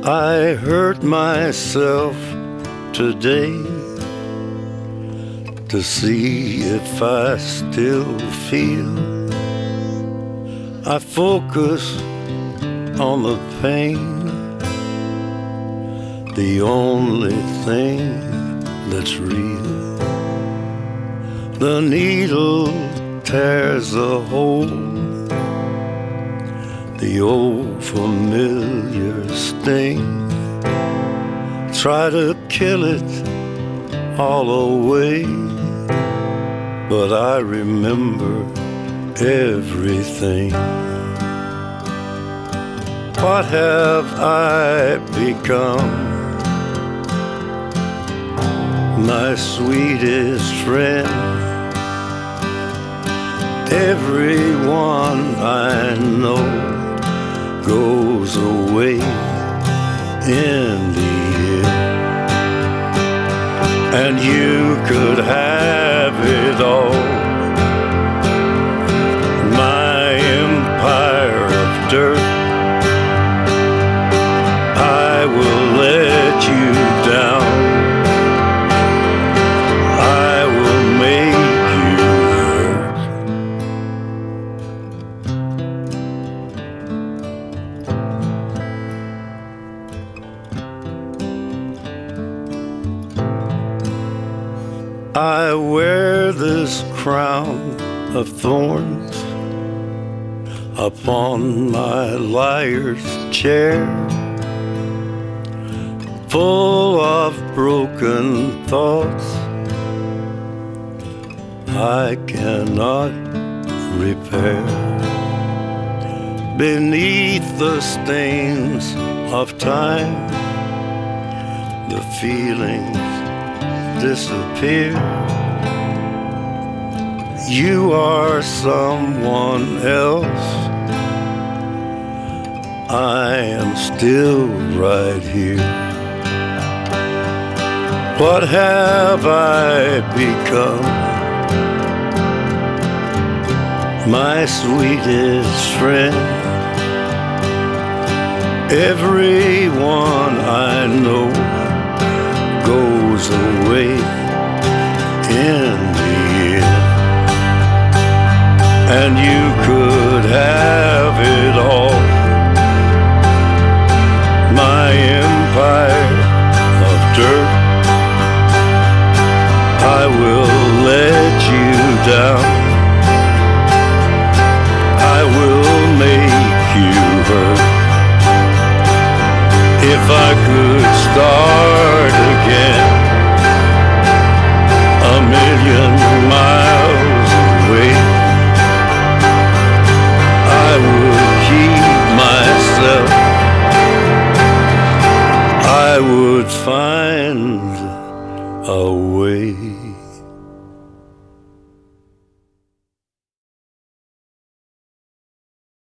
I hurt myself today to see if I still feel. I focus on the pain, the only thing that's real. The needle tears a hole, the old familiar sting. Try to kill it all away, but I remember everything. What have I become? My sweetest friend. Everyone I know goes away in the end, and you could have it all. My empire of dirt, I will let you down. I will make you hurt. I wear this crown of thorns upon my liar's chair, full of broken thoughts I cannot repair. Beneath the stains of time, the feelings disappear. You are someone else, I am still right here. What have I become? My sweetest friend. Everyone I know goes away in the end, and you could have it all. My empire of dirt, I will let you down. I will make you hurt. If I could start again, a million miles away, I would keep myself. I would find a way.